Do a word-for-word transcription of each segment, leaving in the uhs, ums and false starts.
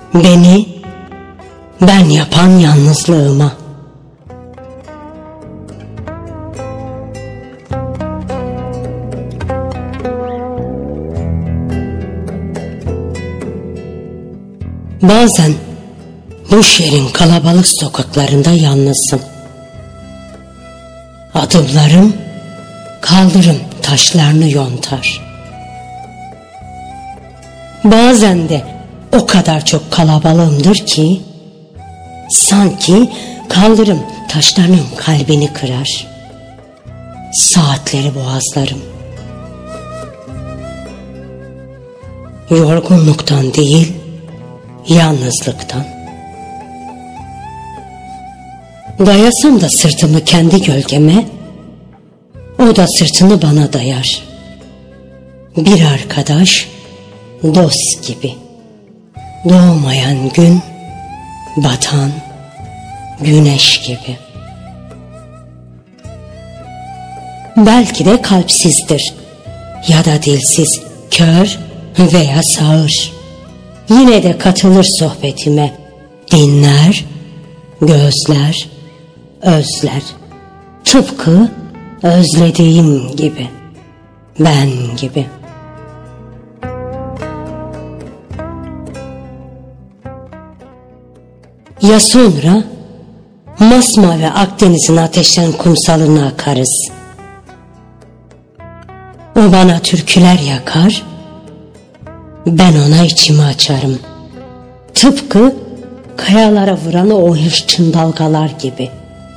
Beni ben yapan yalnızlığıma. Bazen bu şehrin kalabalık sokaklarında yalnızım. Adımlarım kaldırım taşlarını yontar. Bazen de o kadar çok kalabalığımdır ki sanki kaldırım taşlarının kalbini kırar. Saatleri boğazlarım. Yorgunluktan değil, yalnızlıktan. Dayasam da sırtımı kendi gölgeme, o da sırtını bana dayar. Bir arkadaş, dost gibi. Doğmayan gün, batan güneş gibi. Belki de kalpsizdir ya da dilsiz, kör veya sağır. Yine de katılır sohbetime, dinler, gözler, özler. Tıpkı özlediğim gibi, ben gibi. Ya sonra masmavi Akdeniz'in ateşten kumsalına akarız. O bana türküler yakar, ben ona içimi açarım. Tıpkı kayalara vuran o hırçın dalgalar gibi.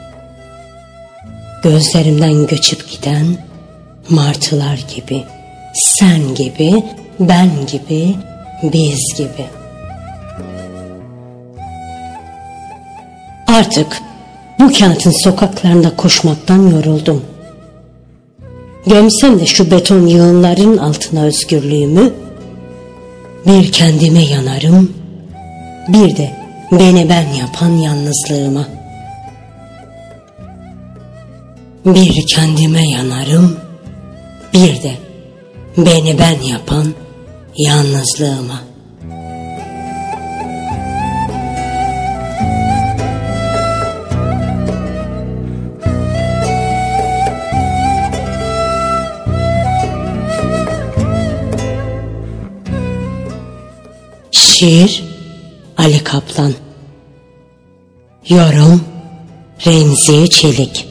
Gözlerimden göçüp giden martılar gibi. Sen gibi, ben gibi, biz gibi. Artık bu kentin sokaklarında koşmaktan yoruldum. Gömsem de şu beton yığınların altına özgürlüğümü, bir kendime yanarım, bir de beni ben yapan yalnızlığıma. Bir kendime yanarım, bir de beni ben yapan yalnızlığıma. Şiir Ali Kaplan. Yorum Remziye Çelik.